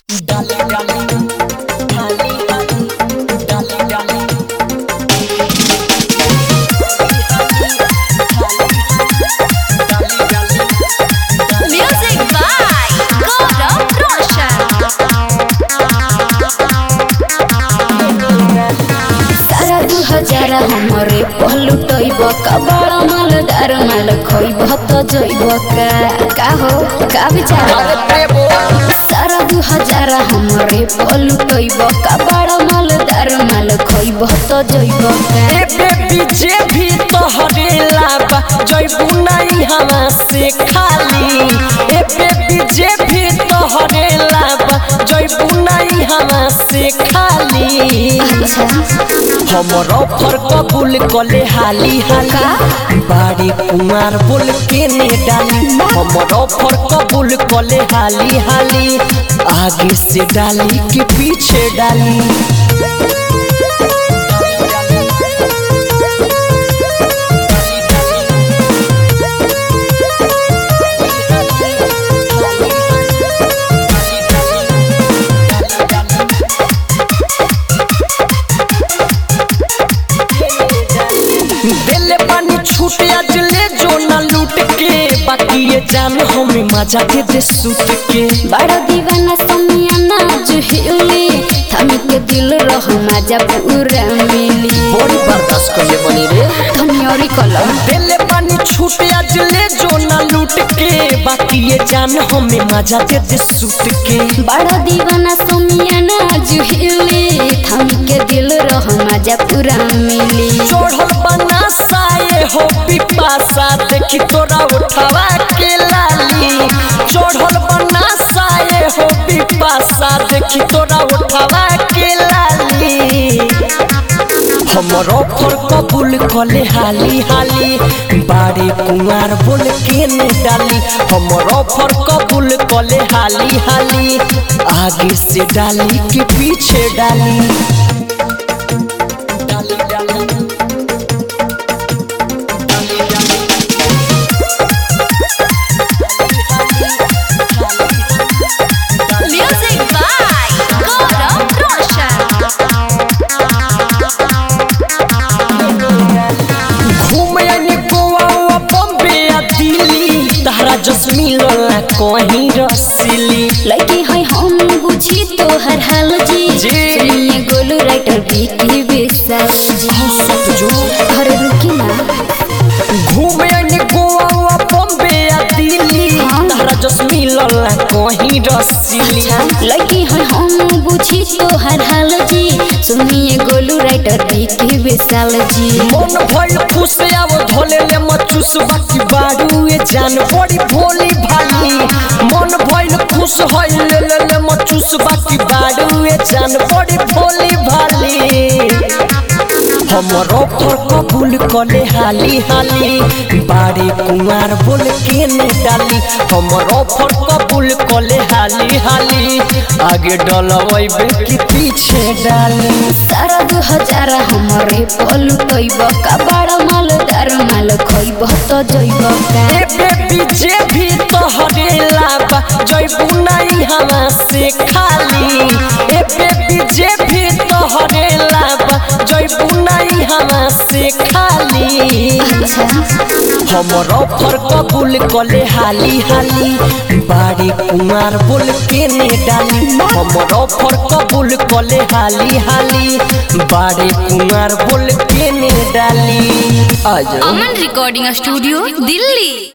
डाली डाली हाली हाली डाली डाली Music by Gaurav Roshan. सारा 2000 हमरे पलुटैब कबाड़ मालदार माल खैब त जैब का हो का विचार सारा 2000 हमरे पलुटैब कबाड़ मालदार माल खैब त जैब ए बेबी जे भी तोहरे लाबा जइबू नहीं हवा से खाली ए बेबी जे भी तोहरे लाबा जइबू नहीं हवा से खाली अच्छा हमर ऑफर कबूल कले हाली हाली बाड़ी कुमार बोल के ने डाली हमर ऑफर कबूल कले हाली हाली आगे से डाली के पीछे डाली दिल पानी छूट आज ले जो ना लूट के बाकी ये जान हमें मजा दे दे सूट के बड़ा दीवाना समियाना जुहिली थमी के दिल रह मजा पूरा मिली बड़ी बर्दाश्त कर ले बनी रे धनियरी कलम दिल पानी छूट आज ले जो ना लूट के बाकी ये जान हमें मजा दे दे सूट के बड़ा दीवाना समियाना जुहिली थमी के दिल रह मजा पूरा मिली चढ़ल बना साए हो पिपासा देखी तोरा उठावा के लाली चढ़ल बना साए हो पिपासा देखी तोरा उठावा के लाली हमर ऑफर कबूल कले हाली हाली बाड़ी कुमार बोल के ने डाली हमर ऑफर कबूल कले हाली हाली आगे से डाली के पीछे डाली डाली डाली Music by Gaurav Roshan. घूमे गोवा बॉम्बे आ दिल्ली तारा जस्मीन ला कहीं रसीली लगी है हम बुझी तो हर हाल जी जी। सुनिए गोलू राइटर बीकी विशाल जी सब जो अरे रुकी ना घूमे गोवा बॉम्बे आ दिल्ली हाँ। तारा जस्मीन ला कहीं रसीली लगी है हम बुझी तो हर हाल जी सुनिए गोलू राइटर बीकी विशाल जी मन भइल खुश आव धोले ले मचुस बाकी बाड़ू ए जान बड़ी भोली भाली मन भइल खुश होइल ले मचुस बाकी बाड़ू ए जान बड़ी भोली भाली हमर ऑफर कबूल कले हाली हाली बाड़ी कुमार बोल के ने डाली हमर ऑफर कबूल कले हाली हाली आगे डलवैबे कि पीछे डाली सारा 2000 हमरे पलुटैब कबाड़ मालदार माल खैब त जैब ए बेबी जे भी तोहरे लाबा जइबू नहीं हवा से खाली ए बेबी जे भी तोहरे लाबा जइबू नहीं हवा से खाली अच्छा हमर ऑफर कबूल कले हाली हाली बाड़ी कुमार बोल के ने डाली हमर ऑफर कबूल कले हाली हाली बाड़ी कुमार बोल के ने डाली आ जाओ Aman Recording Studio, Delhi.